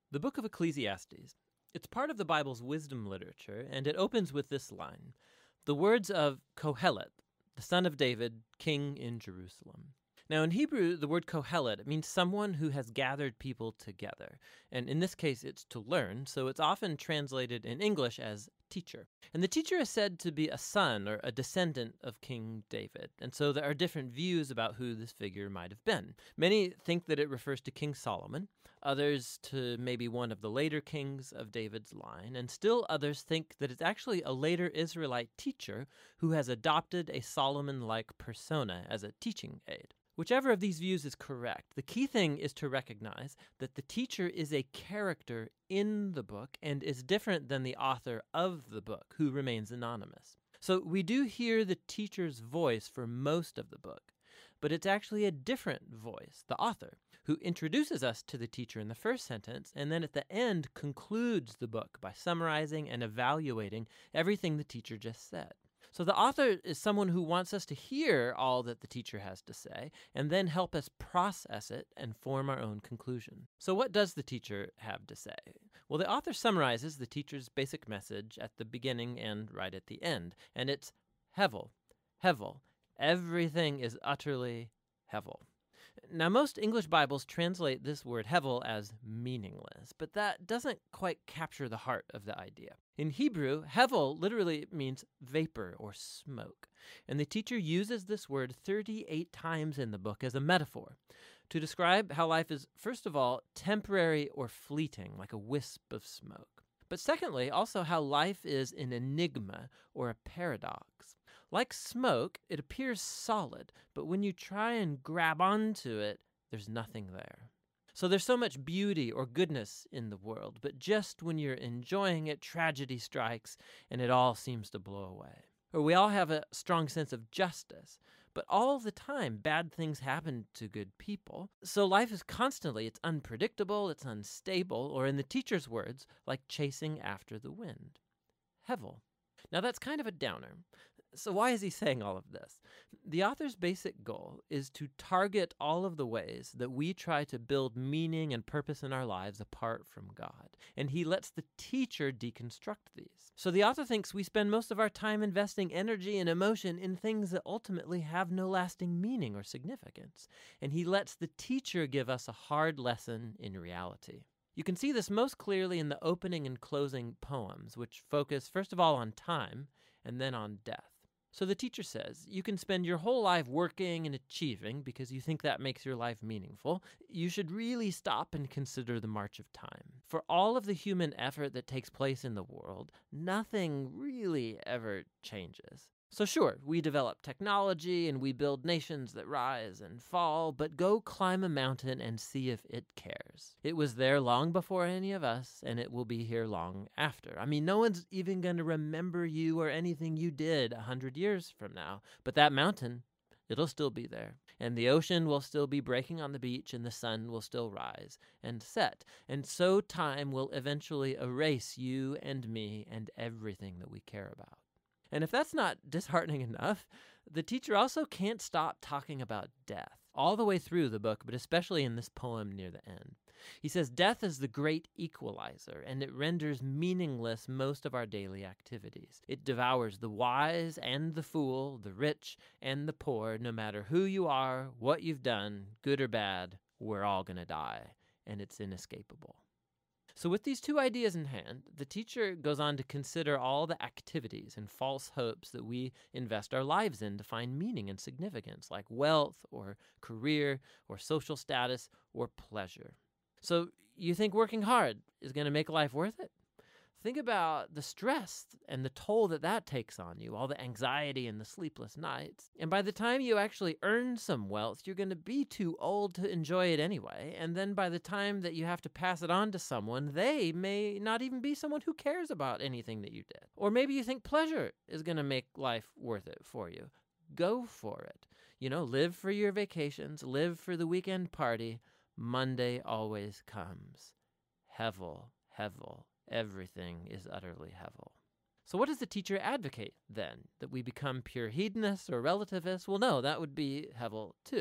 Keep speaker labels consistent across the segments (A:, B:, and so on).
A: The book of Ecclesiastes. It's part of the Bible's wisdom literature, and it opens with this line, the words of Kohelet, the son of David, king in Jerusalem. Now in Hebrew, the word Kohelet, it means someone who has gathered people together. And in this case, it's to learn, so it's often translated in English as teacher. And the teacher is said to be a son or a descendant of King David. And so there are different views about who this figure might have been. Many think that it refers to King Solomon, others to maybe one of the later kings of David's line, and still others think that it's actually a later Israelite teacher who has adopted a Solomon-like persona as a teaching aid. Whichever of these views is correct, the key thing is to recognize that the teacher is a character in the book and is different than the author of the book, who remains anonymous. So we do hear the teacher's voice for most of the book, but it's actually a different voice, the author, who introduces us to the teacher in the first sentence and then at the end concludes the book by summarizing and evaluating everything the teacher just said. So the author is someone who wants us to hear all that the teacher has to say and then help us process it and form our own conclusion. So what does the teacher have to say? Well, the author summarizes the teacher's basic message at the beginning and right at the end, and it's Hevel, Hevel. Everything is utterly Hevel. Now, most English Bibles translate this word Hevel as meaningless, but that doesn't quite capture the heart of the idea. In Hebrew, Hevel literally means vapor or smoke, and the teacher uses this word 38 times in the book as a metaphor to describe how life is, first of all, temporary or fleeting, like a wisp of smoke. But secondly, also how life is an enigma or a paradox. Like smoke, it appears solid, but when you try and grab onto it, there's nothing there. So there's so much beauty or goodness in the world, but just when you're enjoying it, tragedy strikes and it all seems to blow away. Or we all have a strong sense of justice, but all the time bad things happen to good people. So life is constantly, it's unpredictable, it's unstable, or in the teacher's words, like chasing after the wind. Hevel. Now that's kind of a downer. So why is he saying all of this? The author's basic goal is to target all of the ways that we try to build meaning and purpose in our lives apart from God. And he lets the teacher deconstruct these. So the author thinks we spend most of our time investing energy and emotion in things that ultimately have no lasting meaning or significance. And he lets the teacher give us a hard lesson in reality. You can see this most clearly in the opening and closing poems, which focus first of all on time and then on death. So the teacher says, you can spend your whole life working and achieving because you think that makes your life meaningful. You should really stop and consider the march of time. For all of the human effort that takes place in the world, nothing really ever changes. So sure, we develop technology and we build nations that rise and fall, but go climb a mountain and see if it cares. It was there long before any of us, and it will be here long after. I mean, no one's even going to remember you or anything you did 100 years from now, but that mountain, it'll still be there. And the ocean will still be breaking on the beach, and the sun will still rise and set. And so time will eventually erase you and me and everything that we care about. And if that's not disheartening enough, the teacher also can't stop talking about death, all the way through the book, but especially in this poem near the end. He says death is the great equalizer, and it renders meaningless most of our daily activities. It devours the wise and the fool, the rich and the poor, no matter who you are, what you've done, good or bad, we're all going to die, and it's inescapable. So with these two ideas in hand, the teacher goes on to consider all the activities and false hopes that we invest our lives in to find meaning and significance, like wealth or career or social status or pleasure. So you think working hard is going to make life worth it? Think about the stress and the toll that takes on you, all the anxiety and the sleepless nights. And by the time you actually earn some wealth, you're going to be too old to enjoy it anyway. And then by the time that you have to pass it on to someone, they may not even be someone who cares about anything that you did. Or maybe you think pleasure is going to make life worth it for you. Go for it. Live for your vacations, live for the weekend party. Monday always comes. Hevel, Hevel. Everything is utterly Hevel. So what does the teacher advocate then? That we become pure hedonists or relativists? Well, no, that would be Hevel too.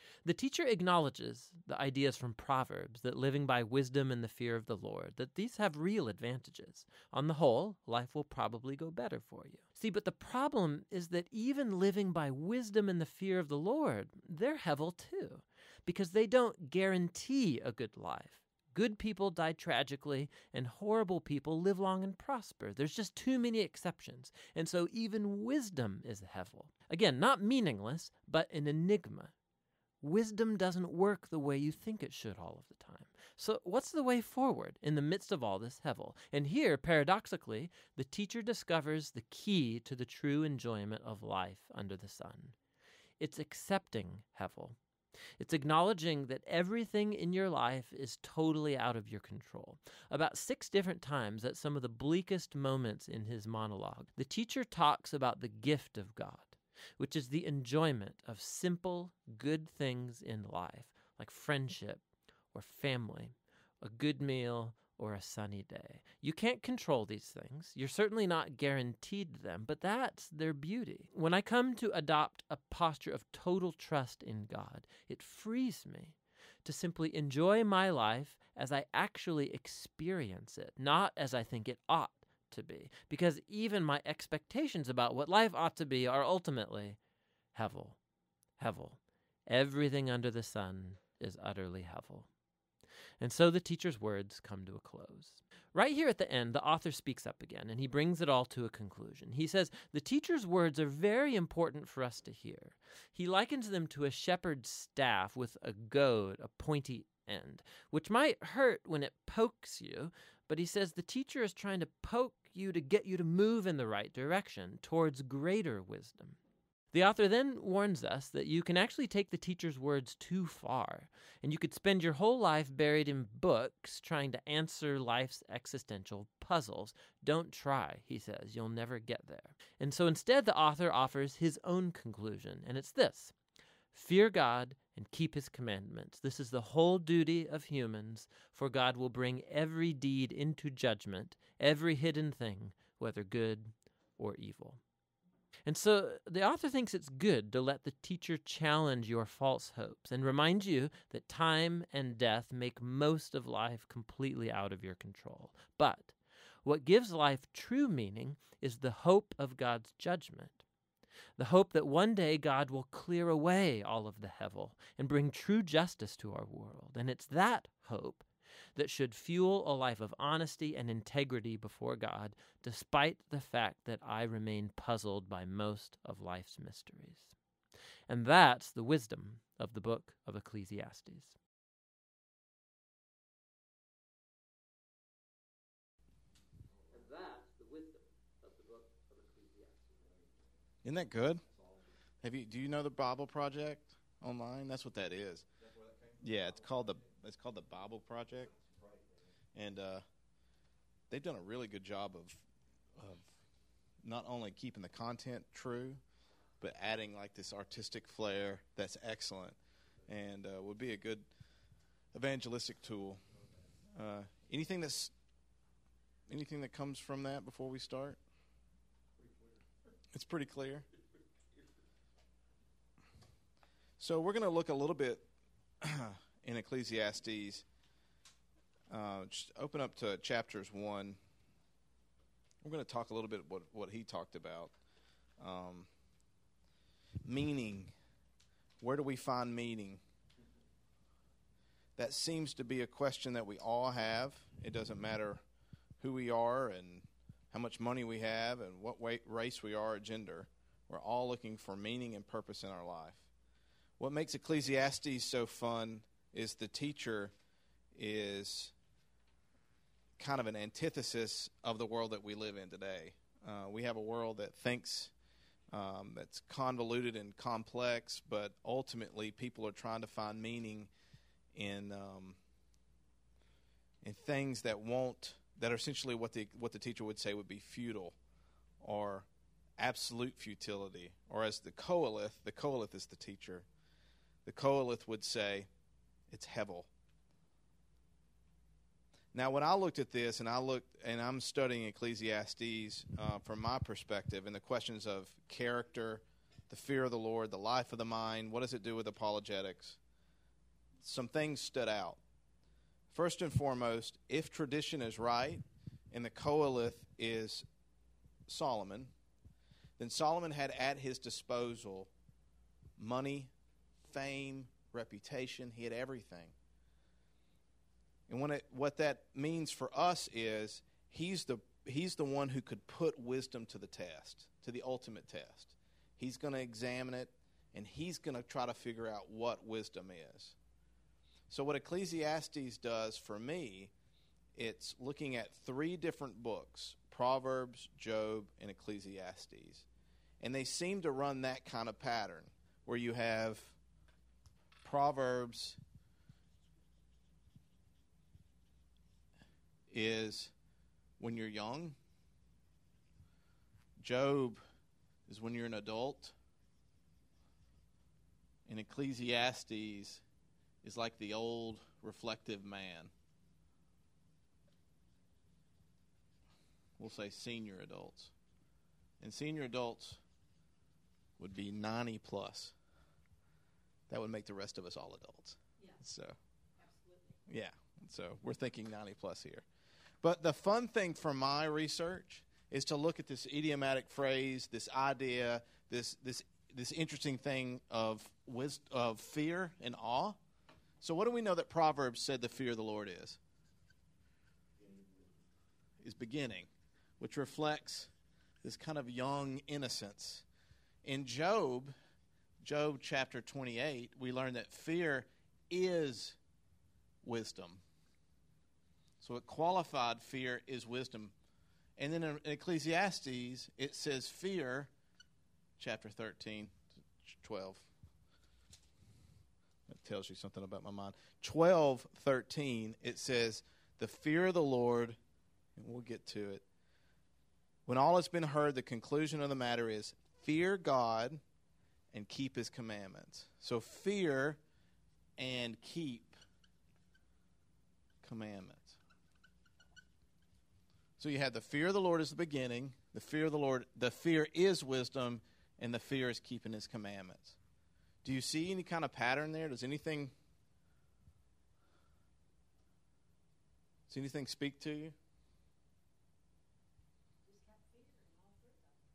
A: The teacher acknowledges the ideas from Proverbs that living by wisdom and the fear of the Lord, that these have real advantages. On the whole, life will probably go better for you. See, but the problem is that even living by wisdom and the fear of the Lord, they're hevel too, because they don't guarantee a good life. Good people die tragically, and horrible people live long and prosper. There's just too many exceptions, and so even wisdom is hevel. Again, not meaningless, but an enigma. Wisdom doesn't work the way you think it should all of the time. So what's the way forward in the midst of all this hevel? And here, paradoxically, the teacher discovers the key to the true enjoyment of life under the sun. It's accepting hevel. It's acknowledging that everything in your life is totally out of your control. About 6 different times at some of the bleakest moments in his monologue, the teacher talks about the gift of God, which is the enjoyment of simple, good things in life, like friendship or family, a good meal, or a sunny day. You can't control these things. You're certainly not guaranteed them, but that's their beauty. When I come to adopt a posture of total trust in God, it frees me to simply enjoy my life as I actually experience it, not as I think it ought to be, because even my expectations about what life ought to be are ultimately hevel. Hevel. Everything under the sun is utterly hevel. And so the teacher's words come to a close. Right here at the end, the author speaks up again, and he brings it all to a conclusion. He says, the teacher's words are very important for us to hear. He likens them to a shepherd's staff with a goad, a pointy end, which might hurt when it pokes you, but he says the teacher is trying to poke you to get you to move in the right direction, towards greater wisdom. The author then warns us that you can actually take the teacher's words too far, and you could spend your whole life buried in books trying to answer life's existential puzzles. Don't try, he says. You'll never get there. And so instead, the author offers his own conclusion, and it's this: fear God and keep his commandments. This is the whole duty of humans, for God will bring every deed into judgment, every hidden thing, whether good or evil. And so the author thinks it's good to let the teacher challenge your false hopes and remind you that time and death make most of life completely out of your control. But what gives life true meaning is the hope of God's judgment, the hope that one day God will clear away all of the hevel and bring true justice to our world. And it's that hope that should fuel a life of honesty and integrity before God, despite the fact that I remain puzzled by most of life's mysteries. And that's the wisdom of the book of Ecclesiastes.
B: Isn't that good? Do you know the Bible Project online? That's what that is. Yeah, it's called the Bible Project, and they've done a really good job of not only keeping the content true, but adding like this artistic flair that's excellent, and would be a good evangelistic tool. Anything that comes from that before we start? It's pretty clear. So we're going to look a little bit in Ecclesiastes. Just open up to chapters 1. We're going to talk a little bit what he talked about. Meaning. Where do we find meaning? That seems to be a question that we all have. It doesn't matter who we are and how much money we have and what race we are or gender. We're all looking for meaning and purpose in our life. What makes Ecclesiastes so fun is the teacher is kind of an antithesis of the world that we live in today. We have a world that thinks that's convoluted and complex, but ultimately people are trying to find meaning in things that are essentially what the teacher would say would be futile or absolute futility. Or as the Qoheleth is the teacher. The Qoheleth would say it's hevel. Now, when I looked at this, and I'm studying Ecclesiastes from my perspective, and the questions of character, the fear of the Lord, the life of the mind. What does it do with apologetics? Some things stood out. First and foremost, if tradition is right and the Qoheleth is Solomon, then Solomon had at his disposal money, fame, reputation. He had everything. And what that means for us is he's the one who could put wisdom to the test, to the ultimate test. He's going to examine it, and he's going to try to figure out what wisdom is. So what Ecclesiastes does for me, it's looking at 3 different books, Proverbs, Job, and Ecclesiastes. And they seem to run that kind of pattern, where you have Proverbs is when you're young. Job is when you're an adult. And Ecclesiastes is like the old reflective man. We'll say senior adults. And senior adults would be 90 plus. That would make the rest of us all adults.
C: Yeah.
B: So,
C: Absolutely.
B: yeah. So we're thinking 90 plus here. But the fun thing from my research is to look at this idiomatic phrase, this idea, this interesting thing of fear and awe. So what do we know that Proverbs said the fear of the Lord is? Is beginning, which reflects this kind of young innocence. In Job chapter 28, we learn that fear is wisdom. So it qualified fear is wisdom. And then in Ecclesiastes, it says fear, chapter 13, 12. That tells you something about my mind. 12:13, it says, the fear of the Lord, and we'll get to it. When all has been heard, the conclusion of the matter is fear God and keep his commandments. So fear and keep commandments. So you have the fear of the Lord is the beginning, the fear of the Lord, the fear is wisdom, and the fear is keeping his commandments. Do you see any kind of pattern there? Does anything speak to you?
C: Just got fear in all 3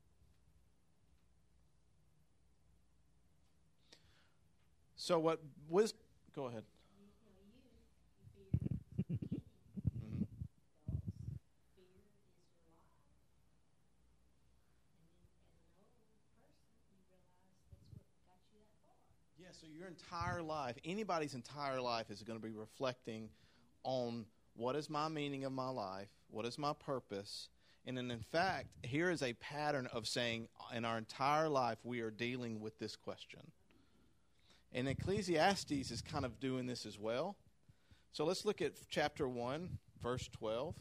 C: of them.
B: So what wisdom? Go ahead.
C: You fear the beginning.
B: Mm-hmm.
C: Adults, fear is your life. And then as an old person, you realize that's what got you that far.
B: Yeah, so your entire life, anybody's entire life is going to be reflecting on what is my meaning of my life, what is my purpose, and then in fact, here is a pattern of saying in our entire life we are dealing with this question. And Ecclesiastes is kind of doing this as well. So let's look at chapter 1, verse 12.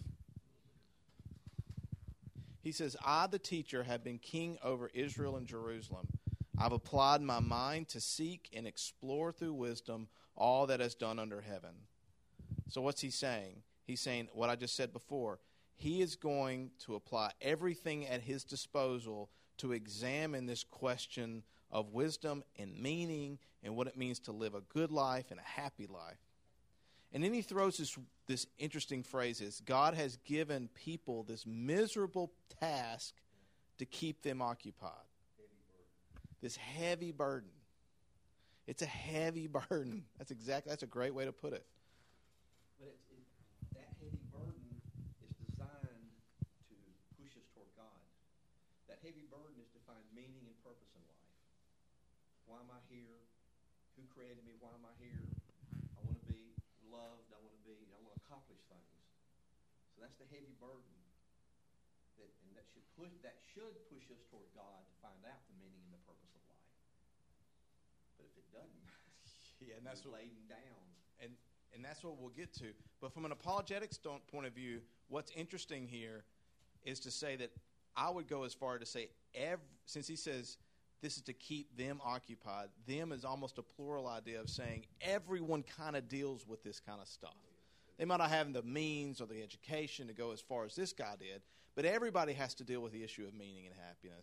B: He says, I, the teacher, have been king over Israel and Jerusalem. I've applied my mind to seek and explore through wisdom all that is done under heaven. So what's he saying? He's saying what I just said before. He is going to apply everything at his disposal to examine this question of wisdom and meaning and what it means to live a good life and a happy life. And then he throws this interesting phrase is, God has given people this miserable task to keep them occupied. This heavy burden. It's a heavy burden. That's a great way to put it.
D: But that heavy burden is designed to push us toward God. That heavy burden is to find meaning and purpose in life. Why am I here? Who created me? Why am I here? I want to be loved. I want to accomplish things. So that's the heavy burden. That should push us toward God to find out the meaning and the purpose of life. But if it doesn't,
B: yeah, and that's
D: laden down.
B: And that's what we'll get to. But from an apologetics point of view, what's interesting here is to say that I would go as far to say, since he says this is to keep them occupied, them is almost a plural idea of saying everyone kind of deals with this kind of stuff. They might not have the means or the education to go as far as this guy did, but everybody has to deal with the issue of meaning and happiness.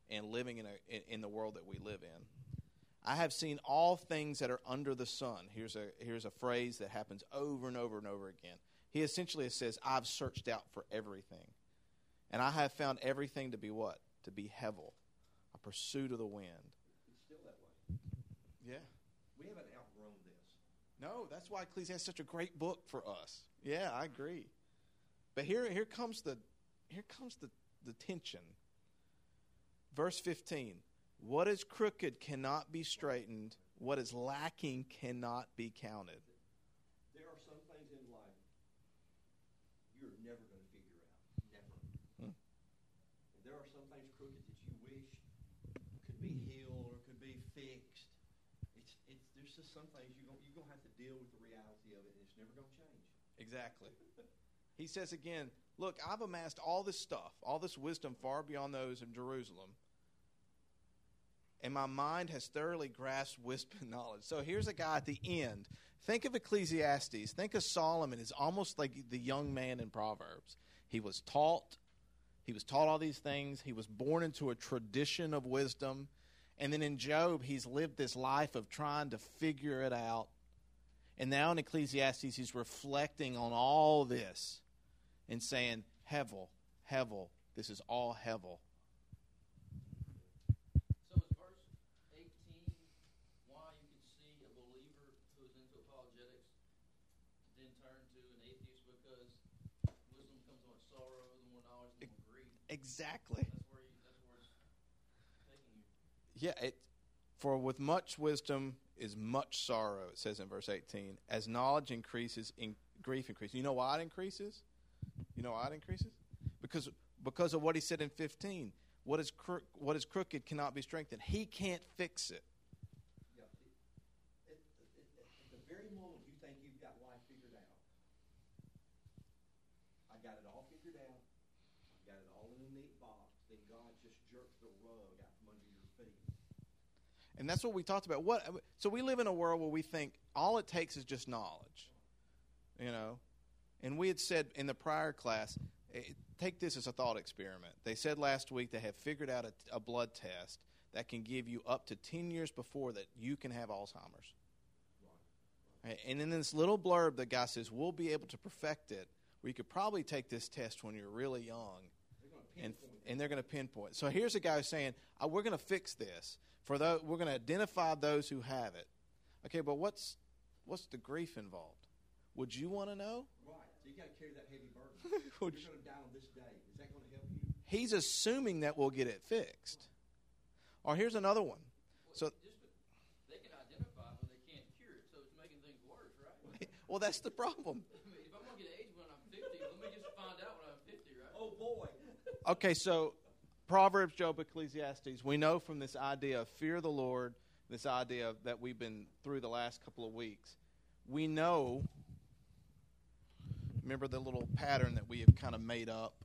B: and living in the world that we live in. I have seen all things that are under the sun. Here's a phrase that happens over and over and over again. He essentially says, I've searched out for everything. And I have found everything to be what? To be hevel, a pursuit of the wind.
D: It's still that way.
B: Yeah.
D: We haven't outgrown this.
B: No, that's why Ecclesiastes is such a great book for us. Yeah, I agree. But here comes the tension. Verse 15. What is crooked cannot be straightened. What is lacking cannot be counted.
D: There are some things in life you're never going to figure out. Never. And there are some things crooked that you wish could be healed or could be fixed. There's just some things you're going to have to deal with the reality of it, and it's never going to change.
B: Exactly. He says again, look, I've amassed all this stuff, all this wisdom far beyond those in Jerusalem, and my mind has thoroughly grasped wisdom and knowledge. So here's a guy at the end. Think of Ecclesiastes. Think of Solomon as almost like the young man in Proverbs. He was taught all these things. He was born into a tradition of wisdom. And then in Job, he's lived this life of trying to figure it out. And now in Ecclesiastes, he's reflecting on all this and saying, Hevel, Hevel, this is all Hevel.
E: So is verse 18 why you can see a believer who is into apologetics then turn to an atheist, because wisdom comes with sorrow, the more knowledge, the more grief.
B: Exactly.
E: That's where it's taking you.
B: Yeah, for with much wisdom is much sorrow, it says in verse 18. As knowledge increases, grief increases. You know why it increases? Because of what he said in 15. What is crooked cannot be strengthened. He can't fix it.
D: Yeah. At the very moment you think you've got life figured out, I got it all figured out, I got it all in a neat box, then God just jerks the rug out from under your feet.
B: And that's what we talked about. So we live in a world where we think all it takes is just knowledge. And we had said in the prior class, take this as a thought experiment. They said last week they have figured out a blood test that can give you up to 10 years before that you can have Alzheimer's. Right. And in this little blurb, the guy says, we'll be able to perfect it, where you could probably take this test when you're really young. And they're going to pinpoint. So here's a guy who's saying, we're going to fix this. We're going to identify those who have it. Okay, but what's the grief involved? Would you want to know?
D: Right. So you got to carry that heavy burden. You're going to die on this day. Is that going to help you?
B: He's assuming that we'll get it fixed. Or here's another one. So
E: They can identify, but they can't cure it, so it's making things worse, right?
B: well, that's the problem.
E: I mean, if I'm going to get AIDS when I'm 50, let me just find out when I'm 50, right?
D: Oh, boy.
B: Okay, so Proverbs, Job, Ecclesiastes, we know from this idea of fear of the Lord, this idea that we've been through the last couple of weeks, we know, remember the little pattern that we have kind of made up,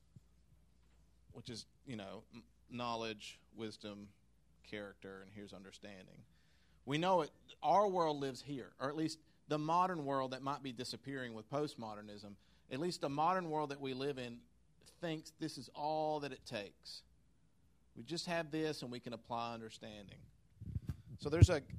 B: which is, knowledge, wisdom, character, and here's understanding. We know it. Our world lives here, or at least the modern world that might be disappearing with postmodernism, at least the modern world that we live in thinks this is all that it takes. We just have this and we can apply understanding. So there's a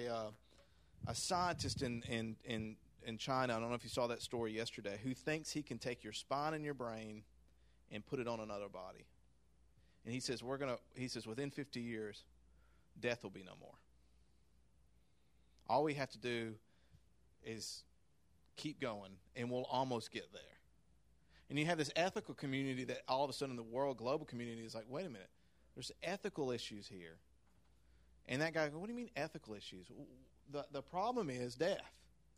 B: scientist in China, I don't know if you saw that story yesterday, who thinks he can take your spine and your brain and put it on another body. And he says within 50 years, death will be no more. All we have to do is keep going, and we'll almost get there. And you have this ethical community that all of a sudden the global community is like, wait a minute, there's ethical issues here. And that guy goes, what do you mean ethical issues? The problem is death.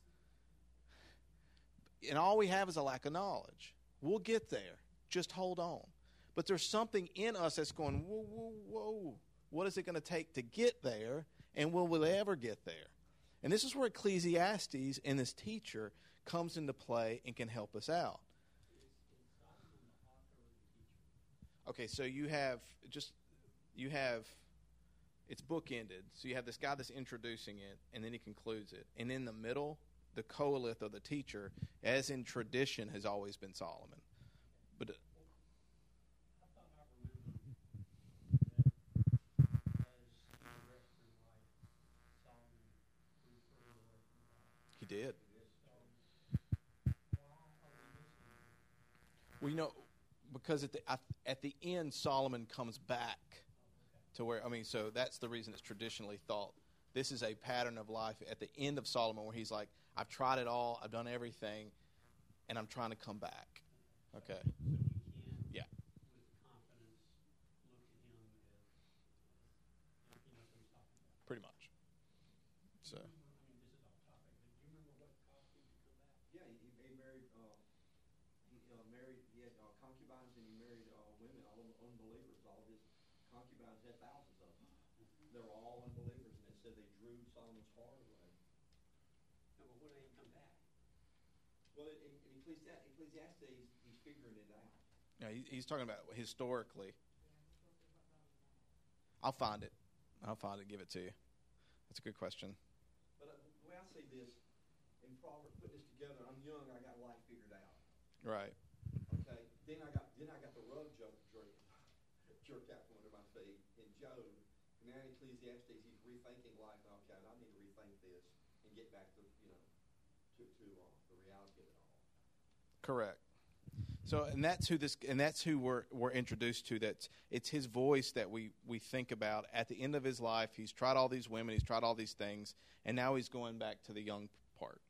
B: And all we have is a lack of knowledge. We'll get there. Just hold on. But there's something in us that's going, whoa, whoa, whoa. What is it going to take to get there? And will we ever get there? And this is where Ecclesiastes and this teacher comes into play and can help us out. Okay, so you have it's bookended. So you have this guy that's introducing it, and then he concludes it. And in the middle, the coelith of the teacher, as in tradition, has always been Solomon. But did. Well, because at the end, Solomon comes back to where, so that's the reason it's traditionally thought. This is a pattern of life at the end of Solomon where he's like, I've tried it all, I've done everything, and I'm trying to come back. Okay.
F: So we can,
B: Yeah.
F: with confidence, look at him as, so he's talking about.
B: Pretty much. So.
F: This is off topic, but do you remember what caused him to come back?
D: Yeah, he married. He had concubines, and he married women, all unbelievers. All of his concubines had thousands of them. They were all unbelievers, and it said they drew Solomon's heart away.
F: No, but what made him come back?
D: Well, in Ecclesiastes, he's figuring it out.
B: Yeah, he's talking about historically. I'll find it. Give it to you. That's a good question.
D: But the way I say this, in Proverbs, putting this together, I'm young, I got life figured out.
B: Right.
D: Okay. Then I got the rug jerked out from under my feet in Job. And now in Ecclesiastes, he's rethinking life. Okay, I need to rethink this and get back to the reality of it all.
B: Correct. So, and that's who we're introduced to. It's his voice that we think about at the end of his life. He's tried all these women, he's tried all these things, and now he's going back to the young part.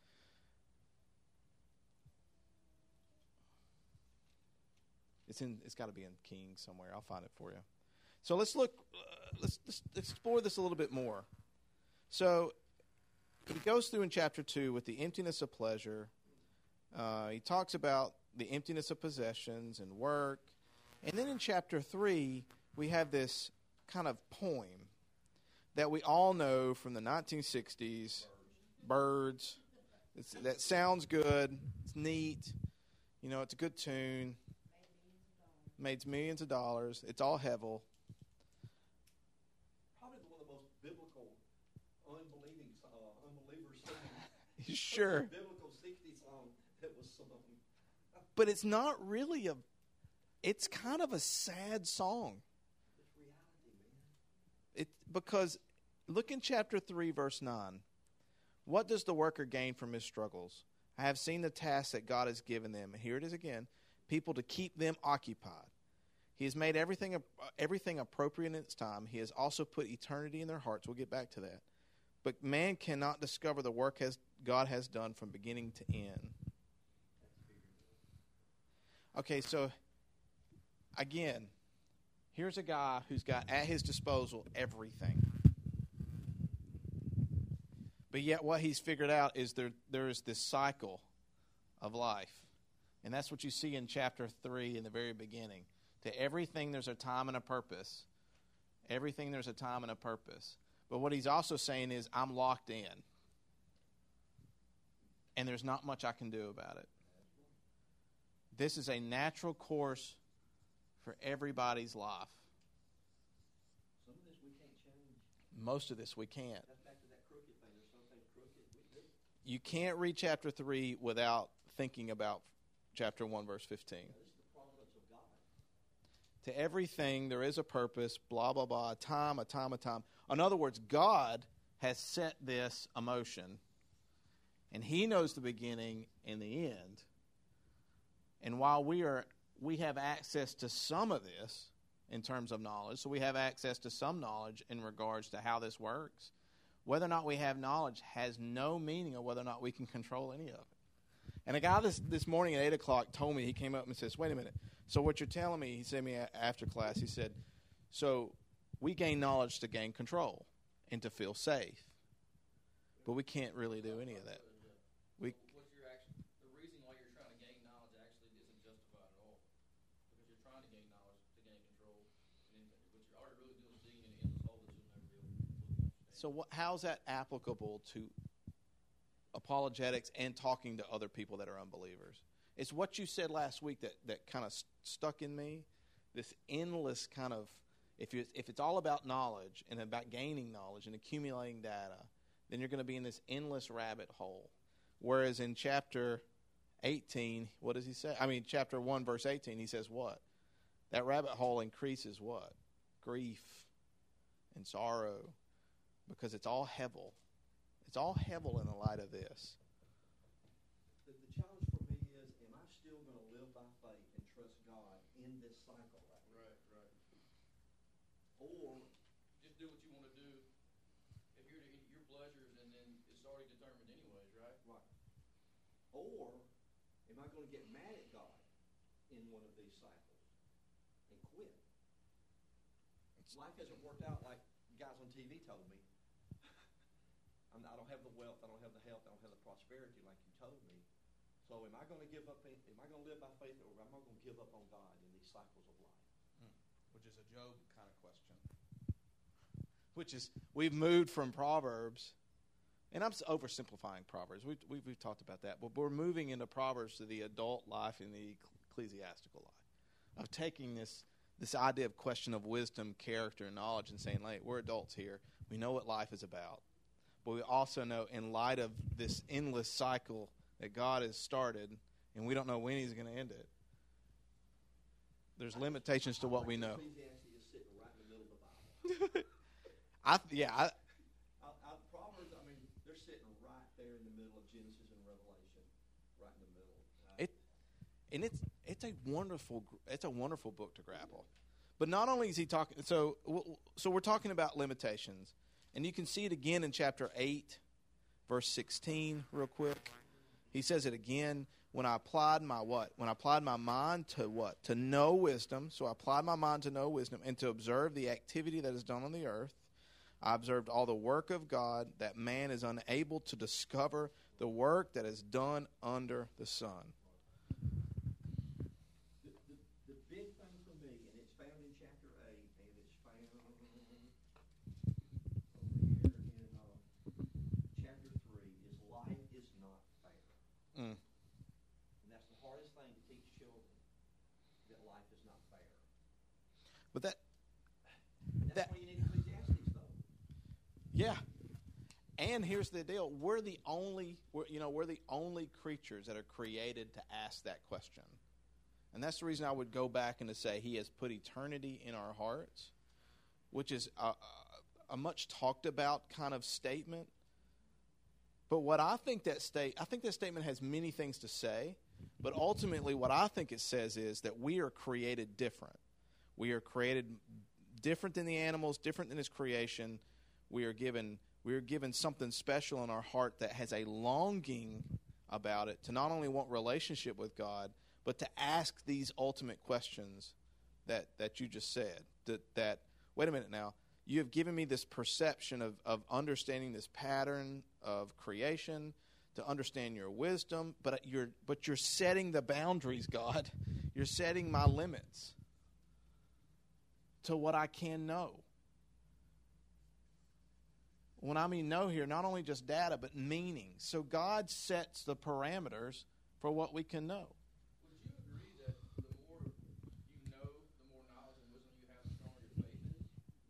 B: It's got to be in Kings somewhere. I'll find it for you. So let's look. Let's explore this a little bit more. So he goes through in chapter 2 with the emptiness of pleasure. He talks about the emptiness of possessions and work. And then in chapter 3, we have this kind of poem that we all know from the 1960s, Birds. That sounds good. It's neat. It's a good tune. Made millions of dollars. It's all hevel.
D: Probably one of the most biblical unbelievers songs.
B: Sure.
D: Biblical 60s song that was sung.
B: But it's not really it's kind of a sad song.
D: It's reality, man.
B: Because look in chapter 3, verse 9. What does the worker gain from his struggles? I have seen the task that God has given them. And here it is again. People to keep them occupied. He has made everything appropriate in its time. He has also put eternity in their hearts. We'll get back to that. But man cannot discover the work God has done from beginning to end. Okay, so again, here's a guy who's got at his disposal everything. But yet what he's figured out is there is this cycle of life. And that's what you see in chapter 3 in the very beginning. To everything there's a time and a purpose. Everything there's a time and a purpose. But what he's also saying is, I'm locked in. And there's not much I can do about it. This is a natural course for everybody's life.
D: Some of this we can't change.
B: Most of this we can't.
D: That's back to that crooked thing. There's something crooked we do.
B: You can't read chapter 3 without thinking about chapter 1, verse 15.
D: This is the providence of God.
B: To everything there is a purpose, blah, blah, blah, a time. In other words, God has set this a motion, and he knows the beginning and the end. And while we have access to some of this in terms of knowledge, so we have access to some knowledge in regards to how this works, whether or not we have knowledge has no meaning of whether or not we can control any of it. And a guy this morning at 8 o'clock told me, he came up and says, wait a minute, so what you're telling me, he said to me after class, he said, so we gain knowledge to gain control and to feel safe. But we can't really do any of that.
E: The reason why you're trying to gain knowledge actually isn't justified at all. Because you're trying to gain knowledge to gain control. And what you're already really doing is digging in the endless hole that you'll never be able to fully understand.
B: So how's that applicable to apologetics and talking to other people that are unbelievers? It's what you said last week that kind of stuck in me. This endless kind of, if it's all about knowledge and about gaining knowledge and accumulating data, then you're going to be in this endless rabbit hole. Whereas in chapter 18, what does he say? Chapter 1, verse 18, he says what? That rabbit hole increases what? Grief and sorrow, because it's all hevel. It's all hevel in the light of this.
D: The challenge for me is, am I still going to live by faith and trust God in this cycle right now?
E: Right.
D: Or
E: Just do what you want to do. If you're to eat your pleasures, and then it's already determined anyways, right?
D: Right. Or am I going to get mad at God in one of these cycles and quit? Life hasn't worked out like guys on TV told me. I don't have the wealth, I don't have the health, I don't have the prosperity like you told me. So am I going to give up? Am I going to live by faith, or am I going to give up on God in these cycles of life?
B: Which is a Job kind of question. Which is, we've moved from Proverbs, and I'm oversimplifying Proverbs. We've talked about that, but we're moving into Proverbs to the adult life and the ecclesiastical life, of taking this idea of question of wisdom, character, and knowledge, and saying, "Hey, we're adults here. We know what life is about, but we also know, in light of this endless cycle that God has started, and we don't know when He's going to end it, there's limitations to what we know."
D: Ecclesiastes is sitting right in the middle of the Bible. Proverbs, I mean, they're sitting right there in the middle of Genesis and Revelation, right in the middle.
B: It's a wonderful book to grapple. But not only is he talking, so we're talking about limitations, and you can see it again in chapter 8, verse 16, real quick. He says it again. When I applied my what? When I applied my mind to what? To know wisdom. So I applied my mind to know wisdom and to observe the activity that is done on the earth. I observed all the work of God, that man is unable to discover the work that is done under the sun.
D: The big thing for me, and it's found in chapter 8, and it's found over here in chapter 3, is life is not fair.
B: Mm.
D: And that's the hardest thing to teach children, that life is not fair.
B: But
D: That's why you need Ecclesiastes, though.
B: Yeah. And here's the deal: we're the only creatures that are created to ask that question, and that's the reason I would go back and to say He has put eternity in our hearts, which is a much talked about kind of statement. But what I think that statement has many things to say, but ultimately what I think it says is that we are created different. We are created different than the animals, different than His creation. We are given something special in our heart that has a longing about it to not only want relationship with God, but to ask these ultimate questions that you just said. That wait a minute now, you have given me this perception of understanding this pattern of creation, to understand your wisdom, but you're setting the boundaries, God. You're setting my limits to what I can know. When I mean know here, not only just data, but meaning. So God sets the parameters for what we can know.
E: Would you agree that the more you know, the more knowledge and wisdom you have, the stronger your faith is?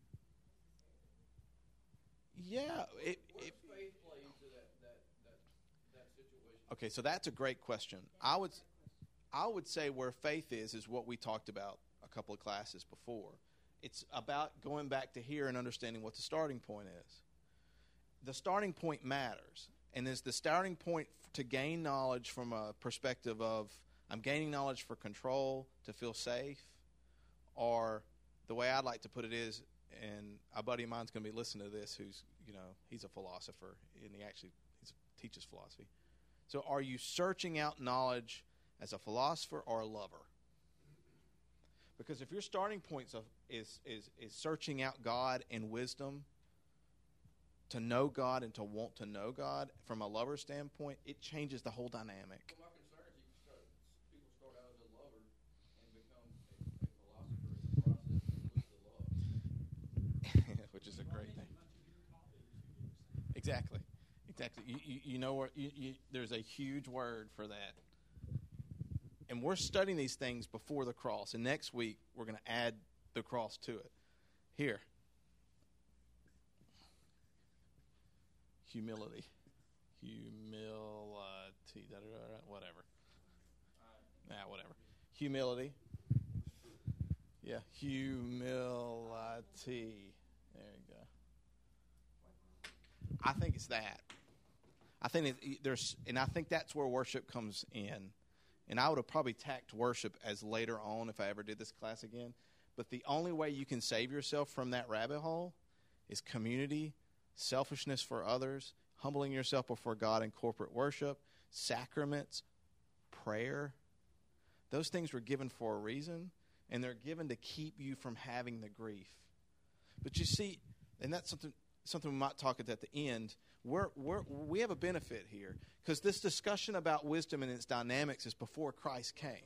B: Yeah.
E: Where does faith play into that situation?
B: Okay, so that's a great question. I would say where faith is what we talked about a couple of classes before. It's about going back to here and understanding what the starting point is. The starting point matters. And is the starting point to gain knowledge from a perspective of I'm gaining knowledge for control, to feel safe? Or the way I'd like to put it is, and a buddy of mine's going to be listening to this who's, he's a philosopher, and he teaches philosophy. So are you searching out knowledge as a philosopher or a lover? Because if your starting point is searching out God and wisdom, to know God and to want to know God from a lover standpoint, it changes the whole dynamic.
E: Well, my concern is people start out as a lover and become a philosopher in the process and lose the love.
B: Which is a great thing. Exactly. You know where there's a huge word for that. And we're studying these things before the cross. And next week, we're going to add the cross to it. Here. Humility. Whatever. Whatever. Humility. Yeah, humility. There you go. I think it's that. I think I think that's where worship comes in. And I would have probably tacked worship as later on if I ever did this class again. But the only way you can save yourself from that rabbit hole is community, selfishness for others, humbling yourself before God in corporate worship, sacraments, prayer. Those things were given for a reason, and they're given to keep you from having the grief. But you see, and that's something we might talk at the end. We have a benefit here because this discussion about wisdom and its dynamics is before Christ came.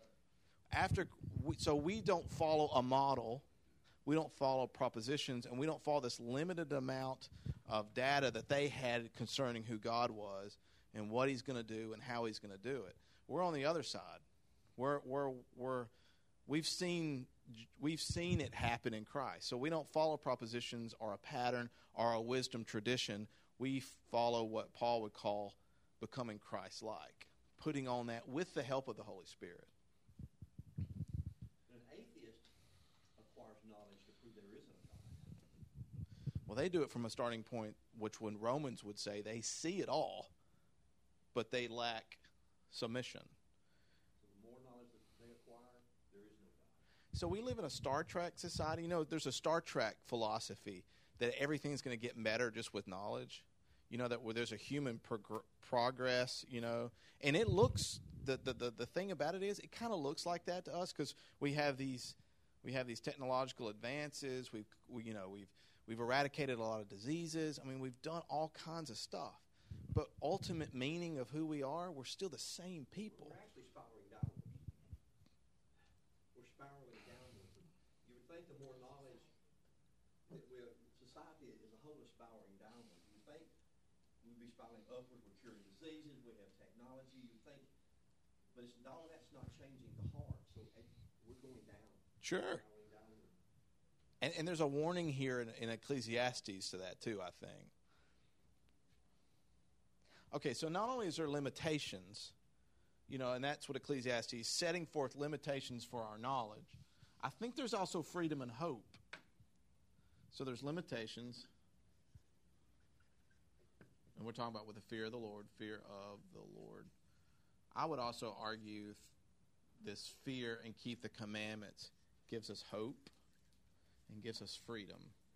B: So we don't follow a model, we don't follow propositions, and we don't follow this limited amount of data that they had concerning who God was and what He's going to do and how He's going to do it. We're on the other side. We've seen it happen in Christ. So we don't follow propositions or a pattern or a wisdom tradition. We follow what Paul would call becoming Christ-like, putting on that with the help of the Holy Spirit.
D: An atheist acquires knowledge to prove there isn't a God.
B: Well, they do it from a starting point, which when Romans would say they see it all, but they lack submission.
D: So the more knowledge that they acquire, there is no God.
B: So we live in a Star Trek society. You know, there's a Star Trek philosophy that everything's going to get better just with knowledge. You know, that where there's a human progress, you know. And it looks, the thing about it is, it kind of looks like that to us because we have these technological advances. We've eradicated a lot of diseases. I mean, we've done all kinds of stuff. But ultimate meaning of who we are, we're still the same people.
D: We're actually spiraling downward. We're spiraling downward. You would think the more knowledge, society as a whole is spiraling downward. You would think we'd be spiraling upward. We're curing diseases. We have technology. You would think, but all of that's not changing the heart. So we're going down.
B: Sure.
D: Spiraling downward.
B: And there's a warning here in Ecclesiastes to that too, I think. Okay, so not only is there limitations, you know, and that's what Ecclesiastes is setting forth limitations for our knowledge. I think there's also freedom and hope. So there's limitations. And we're talking about with the fear of the Lord, fear of the Lord. I would also argue this fear and keep the commandments gives us hope and gives us freedom.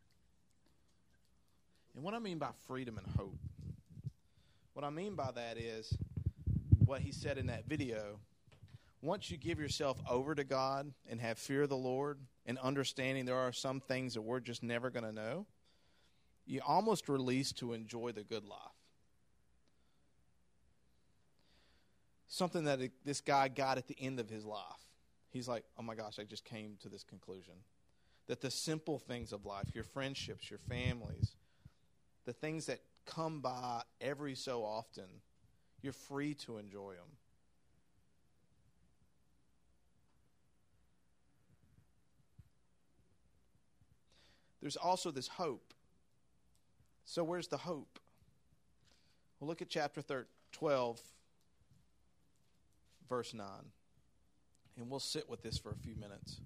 B: And what I mean by freedom and hope, what I mean by that is what he said in that video. Once you give yourself over to God and have fear of the Lord and understanding there are some things that we're just never going to know, you almost release to enjoy the good life. Something that this guy got at the end of his life. He's like, oh my gosh, I just came to this conclusion. That the simple things of life, your friendships, your families, the things that come by every so often, you're free to enjoy them. There's also this hope. So where's the hope? Well, look at chapter 12, verse 9. And we'll sit with this for a few minutes.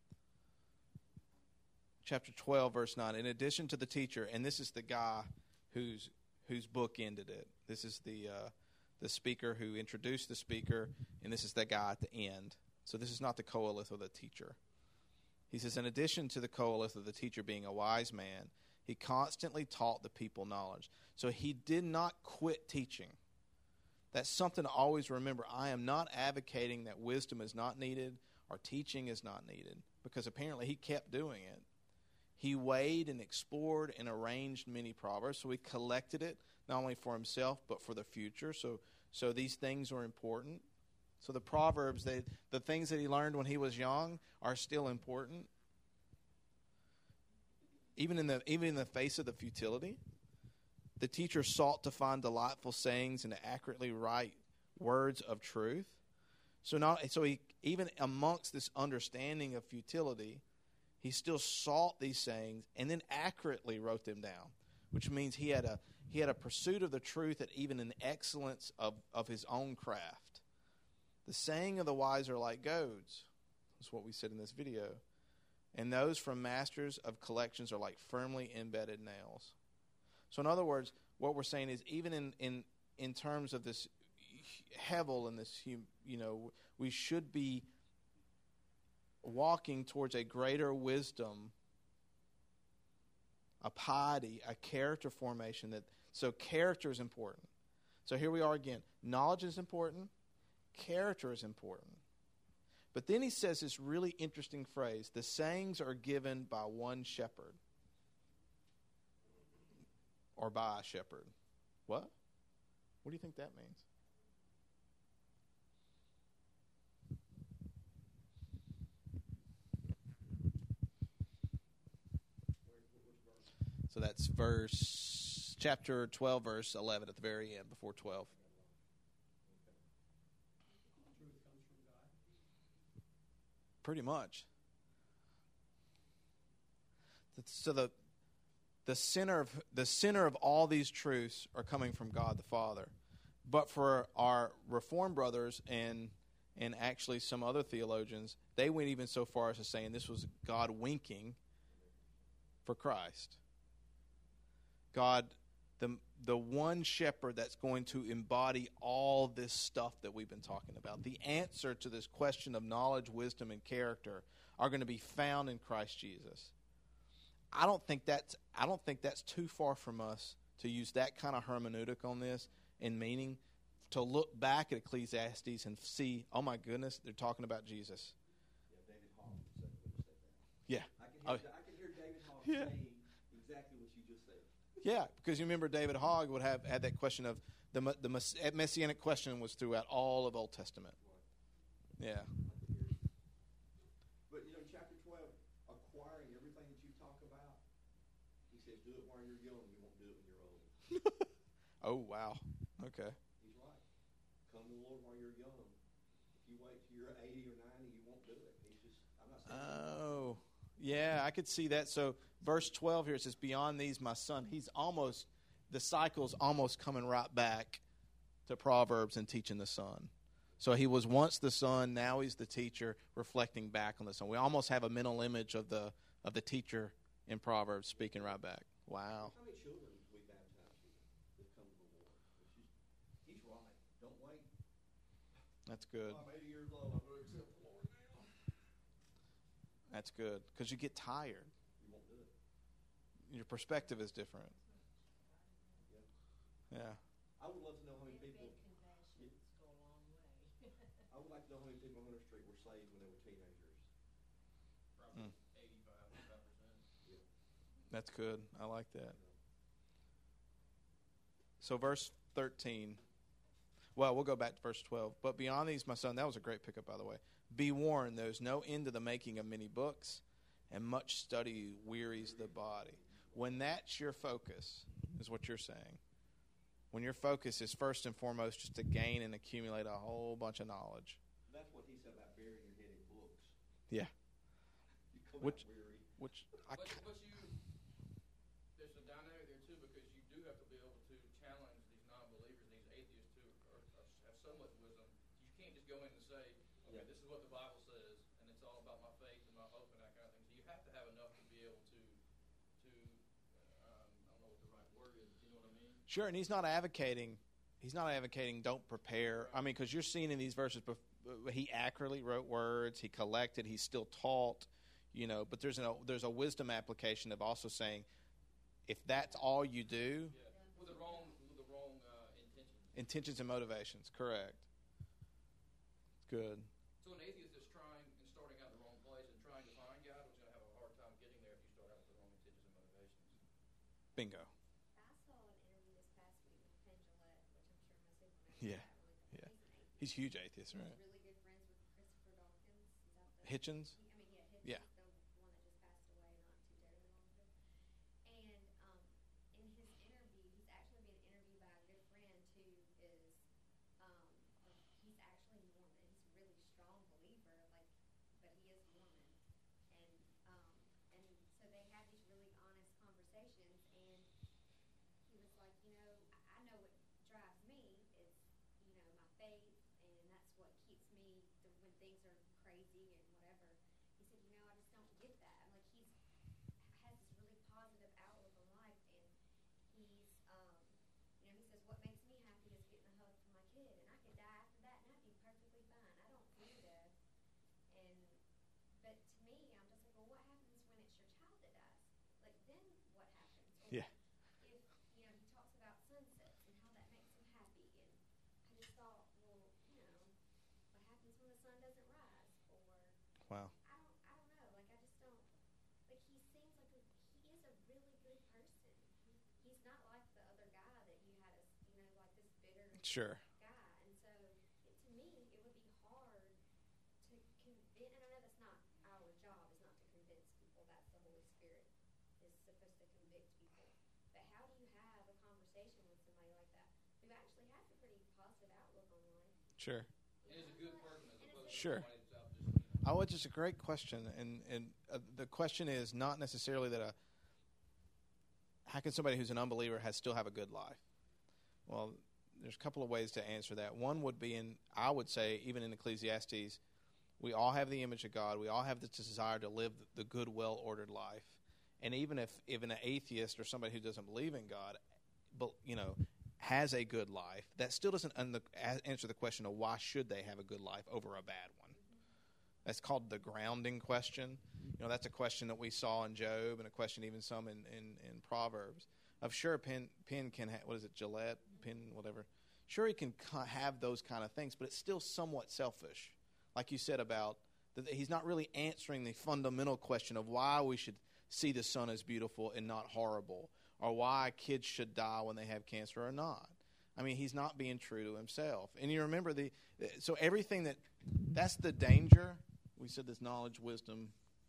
B: Chapter 12, verse 9. In addition to the teacher, and this is the guy whose book ended it. This is the speaker who introduced the speaker, and this is the guy at the end. So this is not the Qoheleth or the teacher. He says, in addition to the Qoheleth of the teacher being a wise man, he constantly taught the people knowledge. So he did not quit teaching. That's something to always remember. I am not advocating that wisdom is not needed or teaching is not needed, because apparently he kept doing it. He weighed and explored and arranged many proverbs, so he collected it not only for himself but for the future. So these things are important. So the proverbs, the things that he learned when he was young, are still important, even in the face of the futility. The teacher sought to find delightful sayings and to accurately write words of truth. So he, even amongst this understanding of futility, he still sought these sayings and then accurately wrote them down, which means he had a pursuit of the truth and even an excellence of his own craft. The saying of the wise are like goads. That's what we said in this video. And those from masters of collections are like firmly embedded nails. So in other words, what we're saying is even in terms of this hevel and this, we should be walking towards a greater wisdom, a piety, a character formation. So character is important. So here we are again. Knowledge is important. Character is important. But then he says this really interesting phrase, the sayings are given by one shepherd. Or by a shepherd. What? What do you think that means? So that's chapter 12, verse 11 at the very end, before 12.
F: Truth comes from God.
B: Pretty much. So the center of all these truths are coming from God the Father. But for our Reformed brothers and actually some other theologians, they went even so far as to saying this was God winking for Christ. God, the one shepherd that's going to embody all this stuff that we've been talking about. The answer to this question of knowledge, wisdom, and character are going to be found in Christ Jesus. I don't think that's too far from us to use that kind of hermeneutic on this in meaning, to look back at Ecclesiastes and see, oh my goodness, they're talking about Jesus.
D: Yeah, David Hogg would say that.
B: Yeah.
D: I can hear David Hogg saying exactly what you just said.
B: Yeah, because you remember David Hogg would have had that question of the messianic question was throughout all of Old Testament. Yeah.
D: But in chapter 12, acquiring everything that you talk about, he says, do it while you're young. You won't do it when you're old.
B: Oh, wow. Okay.
D: He's right. Come to the Lord while you're young. If you wait till you're 80 or 90, you won't do it. He's just, I'm not saying
B: Oh, yeah, I could see that. So verse 12 here, it says, beyond these, my son. The cycle's almost coming right back to Proverbs and teaching the son. So he was once the son, now he's the teacher, reflecting back on the son. We almost have a mental image of the teacher in Proverbs speaking right back. Wow.
D: how many children we baptize here that come to the Lord. He's right. Don't wait.
B: That's good.
D: I'm 80 years old. I'm going to accept the Lord now.
B: That's good. Because you get tired.
D: You won't do it.
B: Your perspective is different. Yeah.
D: I would love to know how many people.
C: Big confessions go a long way.
D: I would like to know how many people on Hunter Street were saved when they were teenagers.
E: Probably 85%.
B: That's good. I like that. So verse 13. Well, we'll go back to verse 12. But beyond these, my son, that was a great pickup, by the way. Be warned, there's no end to the making of many books, and much study wearies the body. When that's your focus, is what you're saying. When your focus is first and foremost just to gain and accumulate a whole bunch of knowledge.
D: That's what he said about burying your head in books.
B: Yeah.
D: You come
B: Which-
D: out weary.
E: There's a dynamic there too, because you do have to be able to challenge these non-believers, these atheists who have so much wisdom. You can't just go in and say, okay, this is what the Bible says, and it's all about my faith and my hope and that kind of thing. So you have to have enough to be able to I don't know what the right word is. You know what I mean?
B: Sure, and he's not advocating don't prepare. I mean, because you're seeing in these verses, he accurately wrote words, he collected, he still taught, but there's a wisdom application of also saying, if that's all you do,
E: With the wrong
B: intentions and motivations, correct. Good.
E: So an atheist that's trying and starting out in the wrong place and trying to find God is going to have a hard time getting there if you start out with the wrong intentions and motivations.
B: Bingo.
C: I saw an interview this past week with Penn Jillette, which I'm sure most people know.
B: Yeah,
C: He's
B: yeah.
C: an atheist.
B: He's a huge atheist,
C: He's
B: right?
C: really good friends with Christopher Dawkins. Is that the
B: Hitchens?
C: Hitchens,
B: Yeah.
C: the one that just passed away not too terribly long ago. And in his interview, he's actually being interviewed by a good friend who is, he's actually Mormon. He's a really strong believer, but he is Mormon. And so they had these really honest conversations, and he was like, I know what drives me is, my faith, and that's what keeps me when things are crazy and whatever. He said, I just
B: Wow.
C: I don't know. Like, I just don't. Like, he seems like he is a really good person. He's not like the other guy that you had, like this bitter
B: Sure.
C: guy. And so, to me, it would be hard to convince. And I know that's not our job. Is not to convince people. That's the Holy Spirit is supposed to convict people. But how do you have a conversation with somebody like that who actually has a pretty positive outlook on life?
B: Sure.
E: And is a good person as opposed
B: Sure.
E: to somebody that's out just,
B: Oh, it's just a great question, and the question is not necessarily that how can somebody who's an unbeliever still have a good life? Well, there's a couple of ways to answer that. One would be, I would say, even in Ecclesiastes, we all have the image of God. We all have the desire to live the good, well-ordered life. And even if an atheist or somebody who doesn't believe in God, has a good life, that still doesn't answer the question of why should they have a good life over a bad one. That's called the grounding question. That's a question that we saw in Job, and a question even some in Proverbs. Of sure, Penn can have, what is it, Gillette, Penn, whatever. Sure, he can have those kind of things, but it's still somewhat selfish. Like you said about, that he's not really answering the fundamental question of why we should see the sun as beautiful and not horrible, or why kids should die when they have cancer or not. I mean, he's not being true to himself. And you remember so everything that's the danger. We said this knowledge, wisdom.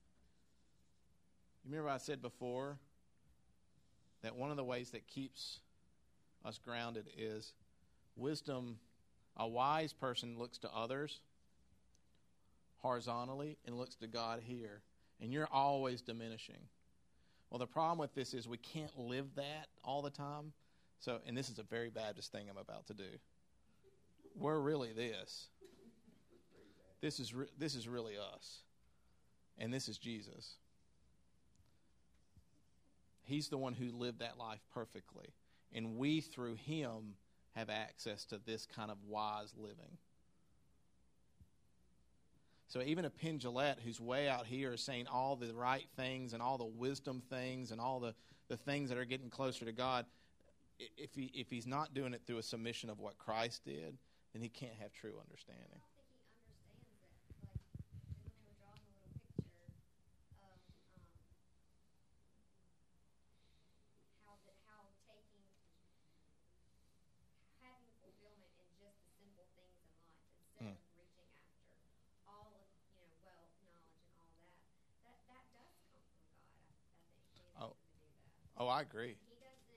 B: You remember I said before that one of the ways that keeps us grounded is wisdom. A wise person looks to others horizontally and looks to God here. And you're always diminishing. Well, the problem with this is we can't live that all the time. So, and this is a very Baptist thing I'm about to do. We're really this. This is really us. And this is Jesus. He's the one who lived that life perfectly. And we, through him, have access to this kind of wise living. So even a Penn Jillette who's way out here is saying all the right things and all the wisdom things and all the things that are getting closer to God, if he's not doing it through a submission of what Christ did, then he can't have true understanding. Oh, I agree.
C: He doesn't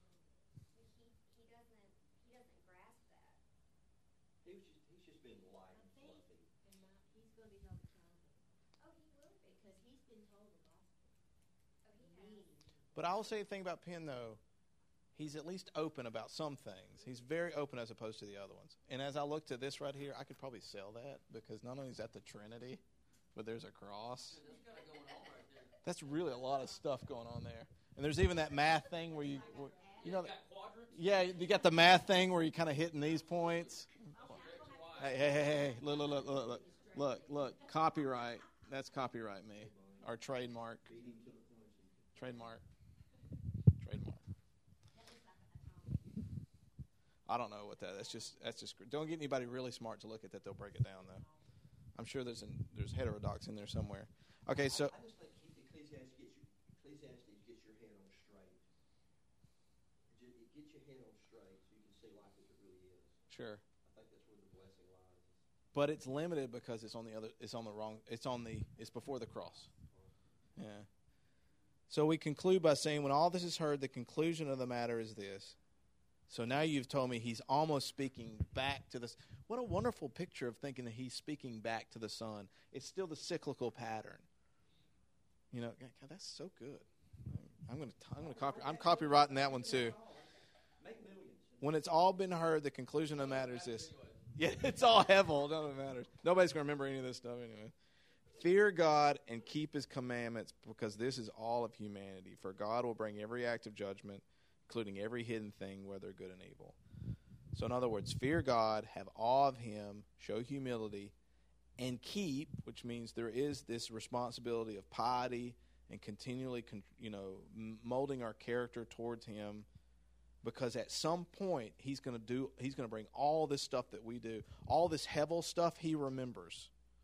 C: grasp that.
D: He's just been light and fluffy.
G: He's going to be held accountable.
C: Oh, he will be.
G: Because he's been told the gospel.
C: Oh, he has.
B: But I will say the thing about Penn, though, he's at least open about some things. He's very open as opposed to the other ones. And as I looked at this right here, I could probably sell that because not only is that the Trinity, but there's a cross.
E: that's kind of going on right there.
B: That's really a lot of stuff going on there. And there's even that math thing where you know,
E: Got quadrants.
B: yeah, you got the math thing where you kind of hitting these points. Hey, look, copyright. That's copyright me. Our trademark. I don't know what that's just. Don't get anybody really smart to look at that. They'll break it down though. I'm sure there's heterodox in there somewhere. Okay, so.
D: I just think Ecclesiastes gets your head on straight. It gets your head on straight so you can see life as it really is.
B: Sure.
D: I think that's where the blessing lies.
B: But it's limited because it's before the cross. Yeah. So we conclude by saying, when all this is heard, the conclusion of the matter is this. So now you've told me he's almost speaking back to this. What a wonderful picture of thinking that he's speaking back to the Son. It's still the cyclical pattern. God, that's so good. I'm copywriting that one too.
D: Make millions.
B: When it's all been heard, the conclusion of the matter is this. Yeah, it's all hevel. None of it matters. Nobody's going to remember any of this stuff anyway. Fear God and keep his commandments, because this is all of humanity. For God will bring every act of judgment, including every hidden thing, whether good and evil. So in other words, fear God, have awe of him, show humility, and keep, which means there is this responsibility of piety and continually, molding our character towards him, because at some point he's going to bring all this stuff that we do, all this hevel stuff he remembers.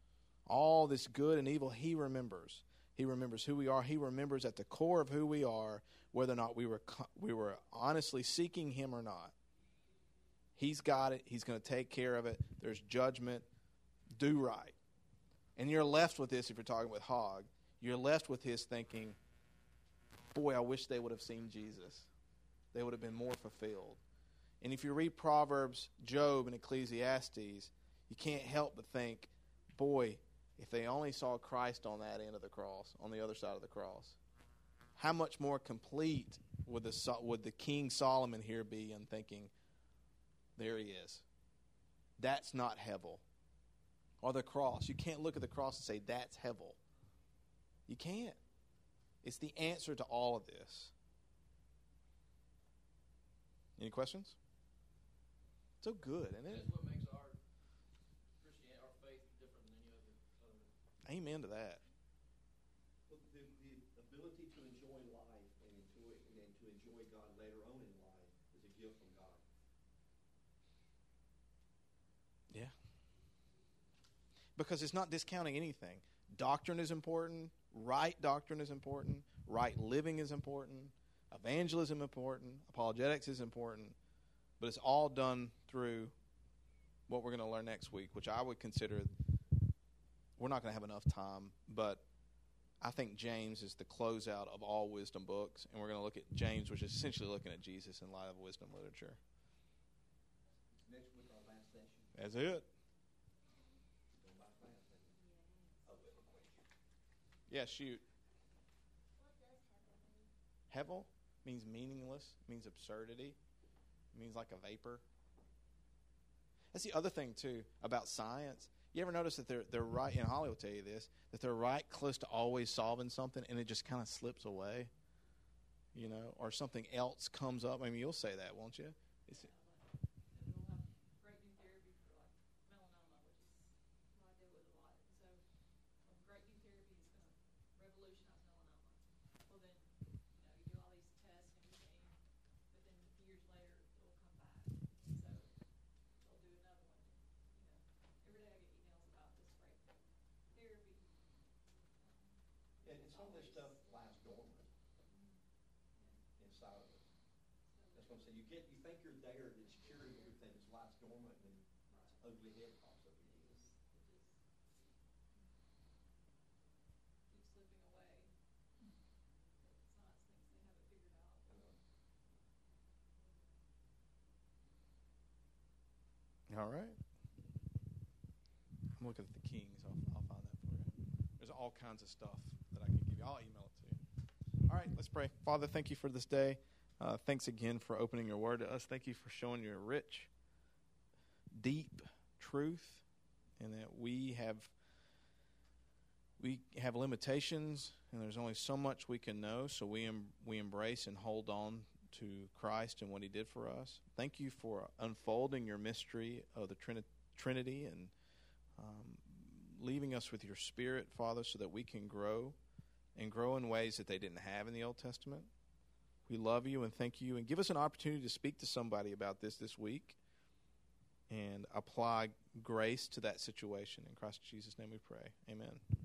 B: All this good and evil, he remembers. He remembers who we are. He remembers at the core of who we are, whether or not we were honestly seeking him or not. He's got it. He's going to take care of it. There's judgment. Do right. And you're left with this, if you're talking with Hogg, you're left with his thinking, boy, I wish they would have seen Jesus. They would have been more fulfilled. And if you read Proverbs, Job, and Ecclesiastes, you can't help but think, boy, if they only saw Christ on that end of the cross, on the other side of the cross, how much more complete would the King Solomon here be in thinking, there he is. That's not Hevel. Or the cross. You can't look at the cross and say, that's Hevel. You can't. It's the answer to all of this. Any questions? So good, isn't it?
E: That's what makes our Christianity, our faith, different than any other.
B: Amen to that.
D: Well, the ability to enjoy life and to enjoy God later on in life is a gift from God.
B: Yeah. Because it's not discounting anything. Doctrine is important. Right doctrine is important. Right living is important. Evangelism is important. Apologetics is important. But it's all done through what we're going to learn next week, which I would consider, we're not going to have enough time, but I think James is the closeout of all wisdom books, and we're going to look at James, which is essentially looking at Jesus in light of wisdom literature.
D: Next week, our last session.
B: That's it.
D: Going by fast, isn't it? Oh, we have a question.
B: Yeah, shoot.
G: What does heaven mean?
B: Hevel means meaningless, means absurdity, means like a vapor. That's the other thing, too, about science. You ever notice that they're right, and Holly will tell you this, that they're right close to always solving something, and it just kind of slips away, you know, or something else comes up. I mean, you'll say that, won't you? It's,
H: And we'll have great new therapy for like melanoma, which is what I deal with a lot. So great new therapy is going to revolutionize melanoma. Well then, you do all these tests and everything, but then years later it'll come back. So they'll do another one. Every day I get emails about this great therapy.
D: And some of this stuff lies dormant inside of us. That's what I'm saying. You think you're there, that it's curing everything, it lies dormant, and its ugly head pops up again.
H: Keeps slipping away. Science thinks they have it figured out.
B: all right. I'm looking at the Kings. I'll find that for you. There's all kinds of stuff that I can give you. I'll email it to you. All right, let's pray. Father, thank you for this day. Thanks again for opening your word to us. Thank you for showing your rich, deep truth, and that we have limitations, and there's only so much we can know, so we embrace and hold on to Christ and what he did for us. Thank you for unfolding your mystery of the Trinity and leaving us with your Spirit, Father, so that we can grow and grow in ways that they didn't have in the Old Testament. We love you and thank you, and give us an opportunity to speak to somebody about this week and apply grace to that situation. In Christ Jesus' name we pray. Amen.